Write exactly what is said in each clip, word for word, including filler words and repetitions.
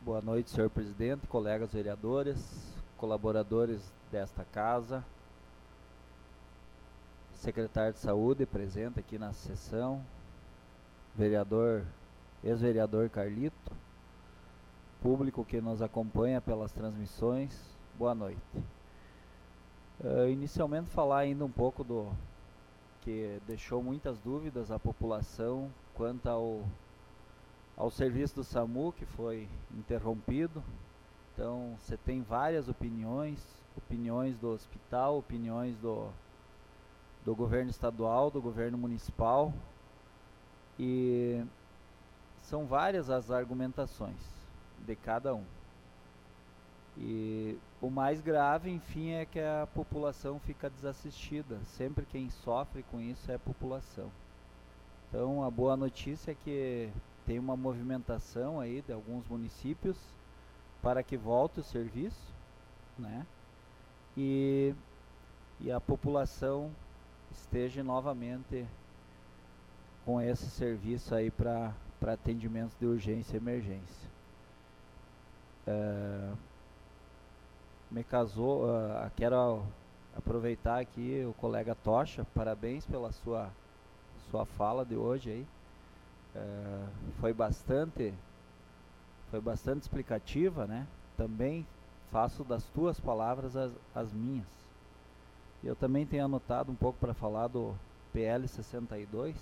Boa noite, senhor presidente, colegas vereadores, colaboradores desta casa, secretário de saúde presente aqui na sessão, vereador, ex-vereador Carlito, público que nos acompanha pelas transmissões, boa noite. Uh, inicialmente falar ainda um pouco do que deixou muitas dúvidas à população quanto ao ao serviço do SAMU, que foi interrompido. Então você tem várias opiniões, opiniões do hospital, opiniões do, do governo estadual, do governo municipal, e são várias as argumentações de cada um. E o mais grave, enfim, é que a população fica desassistida. Sempre quem sofre com isso é a população. Então a boa notícia é que tem uma movimentação aí de alguns municípios para que volte o serviço, né? E, e a população esteja novamente com esse serviço aí para para atendimentos de urgência e emergência. Uh, me casou, uh, quero aproveitar aqui o colega Tocha, parabéns pela sua, sua fala de hoje aí. Uh, foi bastante foi bastante explicativa, né? Também faço das tuas palavras as, as minhas. Eu também tenho anotado um pouco para falar do P L sessenta e dois.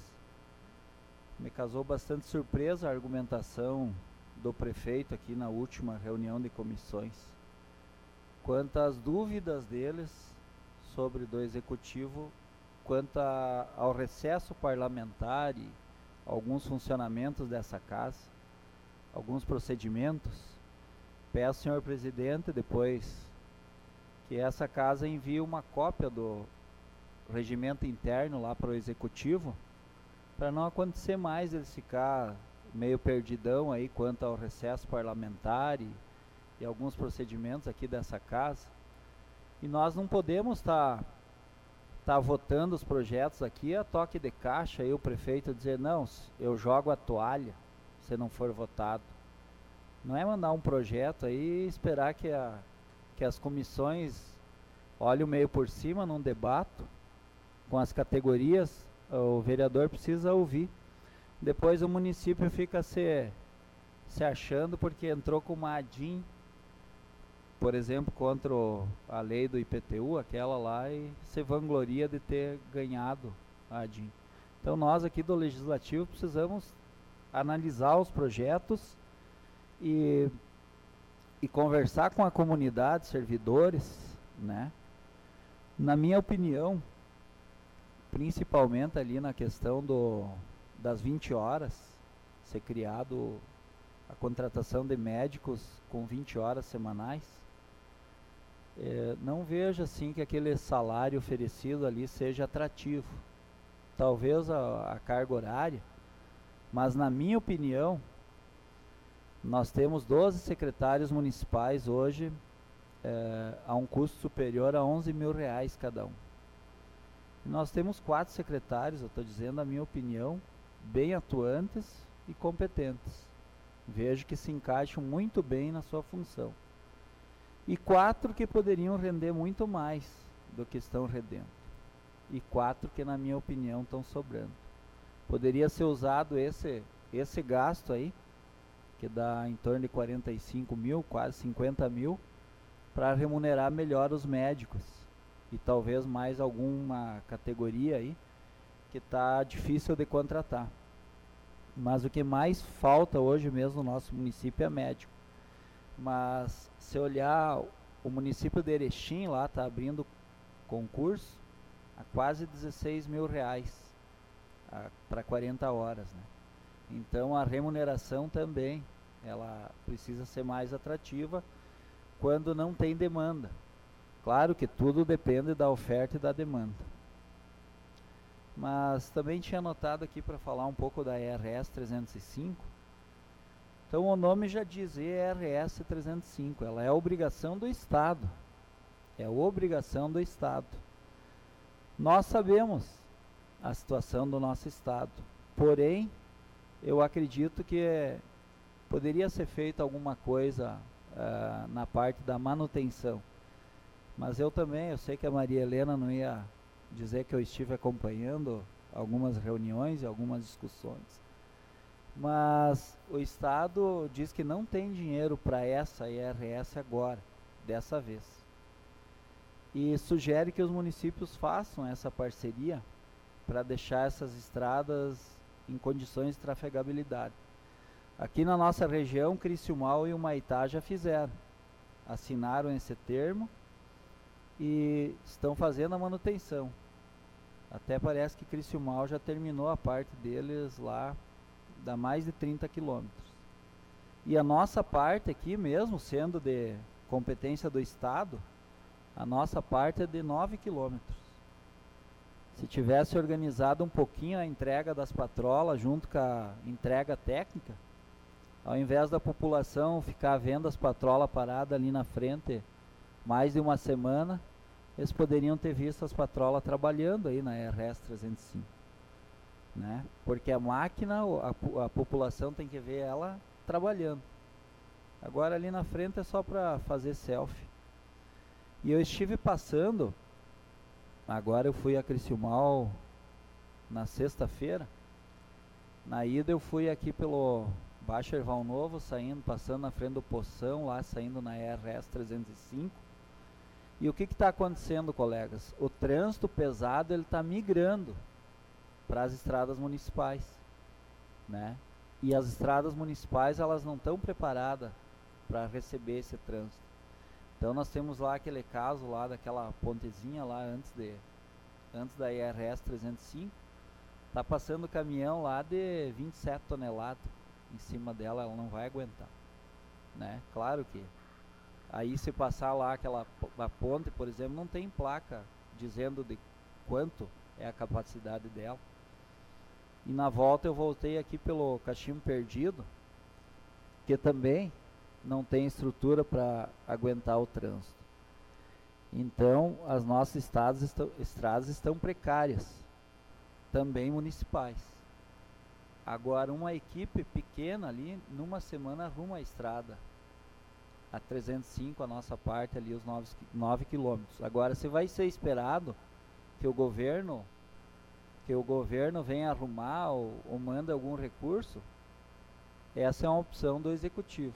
Me causou bastante surpresa a argumentação do prefeito aqui na última reunião de comissões, quanto às dúvidas deles sobre do executivo, quanto a, ao recesso parlamentar e alguns funcionamentos dessa casa, alguns procedimentos. Peço, senhor presidente, depois que essa casa envie uma cópia do regimento interno lá para o executivo, para não acontecer mais eles ficar meio perdidão aí quanto ao recesso parlamentar e, e alguns procedimentos aqui dessa casa. E nós não podemos estar tá, tá votando os projetos aqui a toque de caixa e o prefeito dizer, não, eu jogo a toalha se não for votado. Não é mandar um projeto aí e esperar que, a, que as comissões olhem meio por cima num debate com as categorias. O vereador precisa ouvir. Depois o município fica se, se achando porque entrou com uma A D I M, por exemplo, contra o, a lei do I P T U, aquela lá, e se vangloria de ter ganhado a A D I M. Então nós aqui do Legislativo precisamos analisar os projetos e, e conversar com a comunidade, servidores, né? Na minha opinião, principalmente ali na questão do, das vinte horas, ser criado a contratação de médicos com vinte horas semanais, é, não vejo assim que aquele salário oferecido ali seja atrativo. Talvez a, a carga horária, mas na minha opinião, nós temos doze secretários municipais hoje é, a um custo superior a onze mil reais cada um. E nós temos quatro secretários, eu estou dizendo a minha opinião, bem atuantes e competentes. Vejo que se encaixam muito bem na sua função. E quatro que poderiam render muito mais do que estão rendendo. E quatro que, na minha opinião, estão sobrando. Poderia ser usado esse, esse gasto aí, que dá em torno de quarenta e cinco mil, quase cinquenta mil, para remunerar melhor os médicos. E talvez mais alguma categoria aí que está difícil de contratar. Mas o que mais falta hoje mesmo no nosso município é médico. Mas se olhar, o município de Erechim lá está abrindo concurso a quase dezesseis mil reais para quarenta horas, né? Então a remuneração também, ela precisa ser mais atrativa quando não tem demanda. Claro que tudo depende da oferta e da demanda. Mas também tinha anotado aqui para falar um pouco da E R S trezentos e cinco. Então o nome já diz E R S trezentos e cinco, ela é obrigação do Estado. É obrigação do Estado. Nós sabemos a situação do nosso Estado. Porém, eu acredito que poderia ser feita alguma coisa uh, na parte da manutenção. Mas eu também, eu sei que a Maria Helena não ia dizer que eu estive acompanhando algumas reuniões e algumas discussões. Mas o Estado diz que não tem dinheiro para essa I R S agora, dessa vez. E sugere que os municípios façam essa parceria para deixar essas estradas em condições de trafegabilidade. Aqui na nossa região, Criciúmal e Humaitá já fizeram. Assinaram esse termo e estão fazendo a manutenção. Até parece que Criciúmal já terminou a parte deles lá, dá mais de trinta quilômetros. E a nossa parte aqui mesmo, sendo de competência do Estado, a nossa parte é de nove quilômetros. Se tivesse organizado um pouquinho a entrega das patrolas junto com a entrega técnica, ao invés da população ficar vendo as patrolas paradas ali na frente mais de uma semana, eles poderiam ter visto as patrolas trabalhando aí na R S trezentos e cinco. Né? Porque a máquina, a, a população tem que ver ela trabalhando. Agora ali na frente é só para fazer selfie. E eu estive passando, agora eu fui a Criciúmal na sexta-feira. Na ida eu fui aqui pelo Baixo Erval Novo, saindo, passando na frente do Poção, lá saindo na R S trezentos e cinco. E o que está acontecendo, colegas? O trânsito pesado ele está migrando para as estradas municipais, né? E as estradas municipais elas não estão preparadas para receber esse trânsito. Então nós temos lá aquele caso lá daquela pontezinha lá antes de antes da I R S trezentos e cinco, tá passando caminhão lá de vinte e sete toneladas em cima dela, ela não vai aguentar, né? Claro que aí se passar lá aquela a ponte, por exemplo, não tem placa dizendo de quanto é a capacidade dela. E na volta eu voltei aqui pelo Cachimbo Perdido, que também não tem estrutura para aguentar o trânsito. Então, as nossas estradas estão, estradas estão precárias, também municipais. Agora, uma equipe pequena ali, numa semana arruma a estrada. A trezentos e cinco, a nossa parte ali, os nove quilômetros. Agora, se vai ser esperado que o governo, que o governo venha arrumar ou, ou manda algum recurso, essa é uma opção do executivo.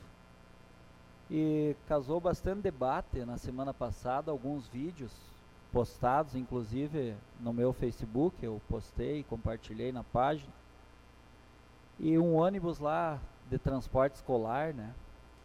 E causou bastante debate na semana passada, alguns vídeos postados, inclusive no meu Facebook, eu postei, compartilhei na página. E um ônibus lá de transporte escolar, né,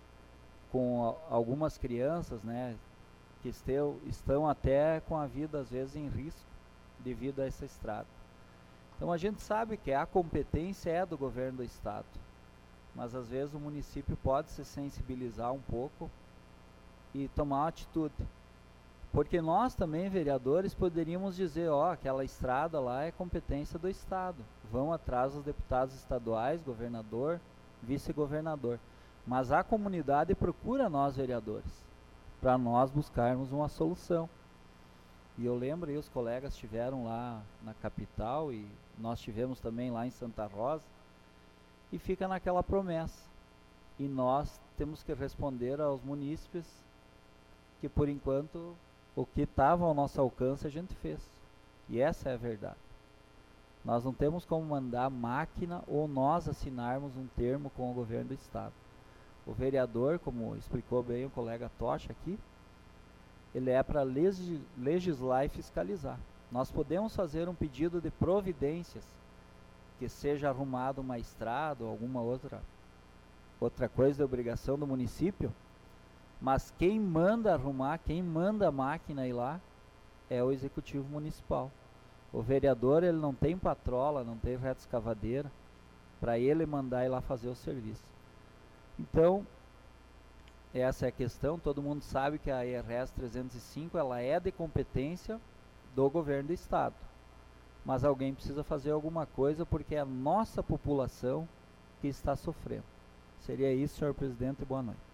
com a, algumas crianças, né, que esteu, estão até com a vida às vezes em risco devido a essa estrada. Então a gente sabe que a competência é do governo do estado, mas às vezes o município pode se sensibilizar um pouco e tomar uma atitude. Porque nós também, vereadores, poderíamos dizer, ó, aquela estrada lá é competência do estado. Vão atrás dos deputados estaduais, governador, vice-governador. Mas a comunidade procura nós, vereadores, para nós buscarmos uma solução. E eu lembro, aí, os colegas estiveram lá na capital e nós tivemos também lá em Santa Rosa. E fica naquela promessa. E nós temos que responder aos munícipes que, por enquanto, o que estava ao nosso alcance a gente fez. E essa é a verdade. Nós não temos como mandar a máquina ou nós assinarmos um termo com o governo do estado. O vereador, como explicou bem o colega Tocha aqui, ele é para legis legislar e fiscalizar. Nós podemos fazer um pedido de providências, que seja arrumado uma estrada ou alguma outra, outra coisa de obrigação do município, mas quem manda arrumar, quem manda a máquina ir lá, é o executivo municipal. O vereador ele não tem patrola, não tem reta escavadeira, para ele mandar ir lá fazer o serviço. Então, essa é a questão, todo mundo sabe que a I R S trezentos e cinco ela é de competência do governo do estado. Mas alguém precisa fazer alguma coisa porque é a nossa população que está sofrendo. Seria isso, senhor presidente, e boa noite.